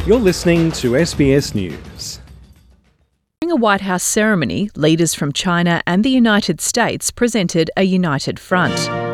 You're listening to SBS News. During a White House ceremony, leaders from China and the United States presented a united front.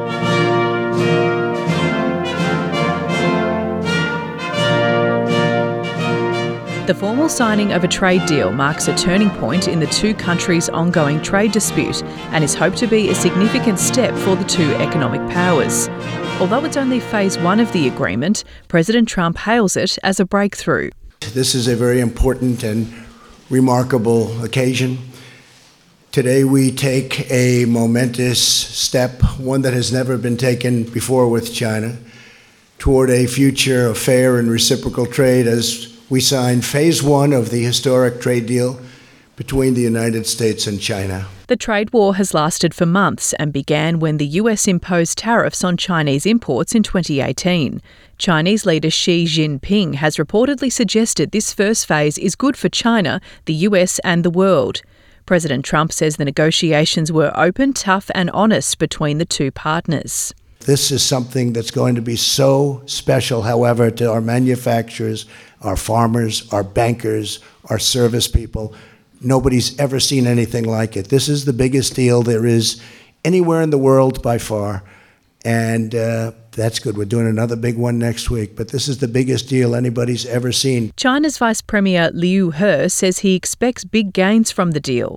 The formal signing of a trade deal marks a turning point in the two countries' ongoing trade dispute and is hoped to be a significant step for the two economic powers. Although it's only phase one of the agreement, President Trump hails it as a breakthrough. This is a very important and remarkable occasion. Today we take a momentous step, one that has never been taken before with China, toward a future of fair and reciprocal trade as we sign phase one of the historic trade deal between the United States and China. The trade war has lasted for months and began when the US imposed tariffs on Chinese imports in 2018. Chinese leader Xi Jinping has reportedly suggested this first phase is good for China, the US and the world. President Trump says the negotiations were open, tough and honest between the two partners. This is something that's going to be so special, however, to our manufacturers, our farmers, our bankers, our service people. Nobody's ever seen anything like it. This is the biggest deal there is anywhere in the world by far. And that's good. We're doing another big one next week. But this is the biggest deal anybody's ever seen. China's Vice Premier Liu He says he expects big gains from the deal.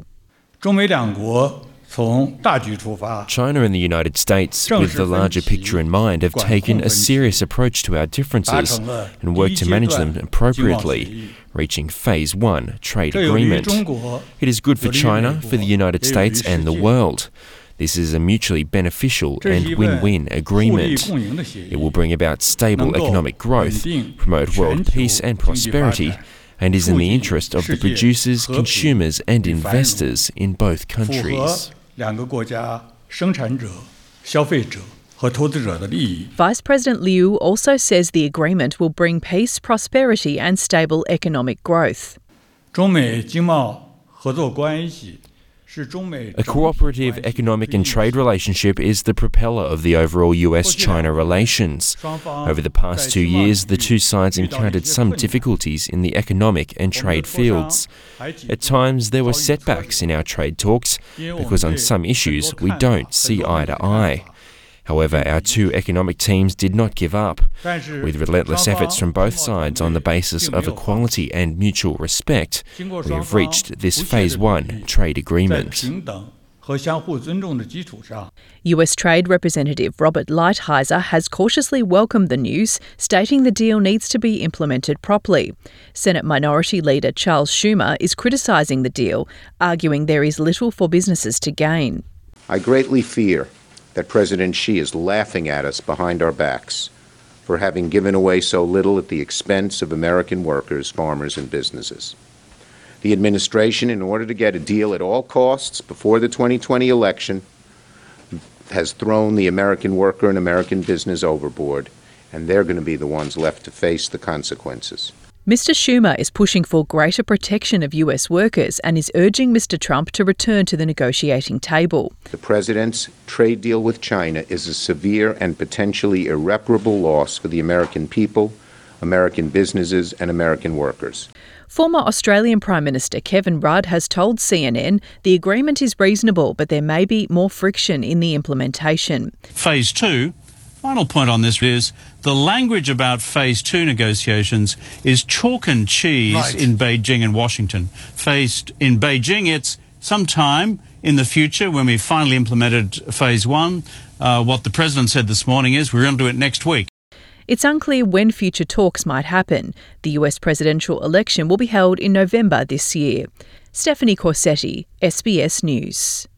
China and the United States, with the larger picture in mind, have taken a serious approach to our differences and worked to manage them appropriately, reaching phase one trade agreement. It is good for China, for the United States and the world. This is a mutually beneficial and win-win agreement. It will bring about stable economic growth, promote world peace and prosperity, and is in the interest of the producers, consumers and investors in both countries. Vice President Liu also says the agreement will bring peace, prosperity and stable economic growth. A cooperative economic and trade relationship is the propeller of the overall US-China relations. Over the past 2 years, the two sides encountered some difficulties in the economic and trade fields. At times, there were setbacks in our trade talks because on some issues we don't see eye to eye. However, our two economic teams did not give up. With relentless efforts from both sides on the basis of equality and mutual respect, we have reached this phase one trade agreement. US Trade Representative Robert Lighthizer has cautiously welcomed the news, stating the deal needs to be implemented properly. Senate Minority Leader Charles Schumer is criticising the deal, arguing there is little for businesses to gain. I greatly fear that President Xi is laughing at us behind our backs for having given away so little at the expense of American workers, farmers, and businesses. The administration, in order to get a deal at all costs before the 2020 election, has thrown the American worker and American business overboard, and they're going to be the ones left to face the consequences. Mr. Schumer is pushing for greater protection of US workers and is urging Mr. Trump to return to the negotiating table. The president's trade deal with China is a severe and potentially irreparable loss for the American people, American businesses, and American workers. Former Australian Prime Minister Kevin Rudd has told CNN the agreement is reasonable, but there may be more friction in the implementation. Phase two. Final point on this is the language about phase two negotiations is chalk and cheese in Beijing and Washington. In Beijing, it's sometime in the future when we finally implemented phase one. What the president said this morning is we're going to do it next week. It's unclear when future talks might happen. The US presidential election will be held in November this year. Stephanie Corsetti, SBS News.